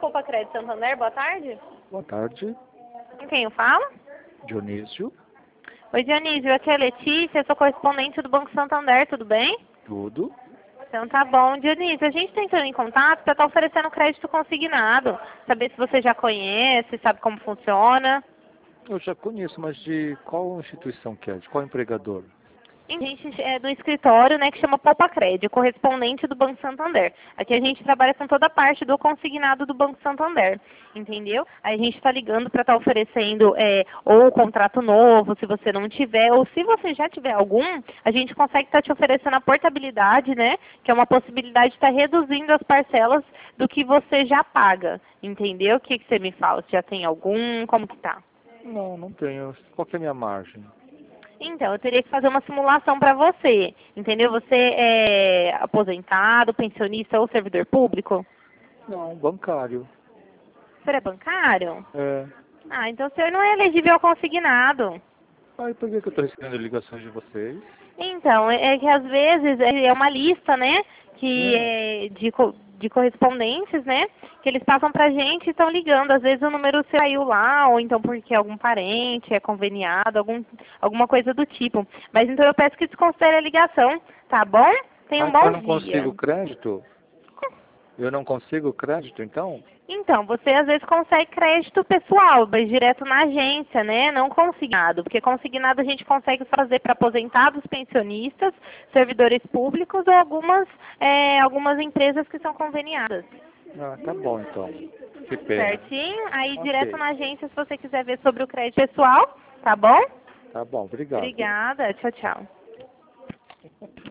Poupa Crédito Santander, boa tarde. Boa tarde, Com quem eu falo? Dionísio. Oi, Dionísio, aqui é a Letícia, eu sou correspondente do Banco Santander, tudo bem? Tudo? Então tá bom. Dionísio, a gente está entrando em contato para estar oferecendo crédito consignado. Saber se você já conhece, sabe como funciona. Eu já conheço, mas de qual instituição que é? De qual empregador? A gente é do escritório, né, que chama Poupa Crédito, correspondente do Banco Santander. Aqui a gente trabalha com toda a parte do consignado do Banco Santander, entendeu? Aí a gente está ligando para estar oferecendo ou o contrato novo, se você não tiver, ou se você já tiver algum, a gente consegue estar te oferecendo a portabilidade, né, que é uma possibilidade de estar reduzindo as parcelas do que você já paga, entendeu? O que você me fala? Se já tem algum, como que tá? Não, não tenho. Qual que é a minha margem? Então, eu teria que fazer uma simulação para você, entendeu? Você é aposentado, pensionista ou servidor público? Não, bancário. O senhor é bancário? É. Ah, então o senhor não é elegível ao consignado. Aí por que que eu estou recebendo ligações de vocês? Então, é que às vezes é uma lista, né, que é de correspondências, né, que eles passam pra gente e estão ligando. Às vezes o número saiu lá, ou então porque algum parente é conveniado, alguma coisa do tipo. Mas então eu peço que desconsidere a ligação, tá bom? Tenha Ah, um então bom eu não consigo dia. crédito? Eu não consigo crédito, então? Então, você às vezes consegue crédito pessoal, mas direto na agência, né? Não consignado, porque consignado a gente consegue fazer para aposentados, pensionistas, servidores públicos ou algumas empresas que são conveniadas. Ah, tá bom então. Que pena. Certinho? Aí direto Ok. na agência se você quiser ver sobre o crédito pessoal, tá bom? Tá bom, obrigado. Obrigada, tchau, tchau.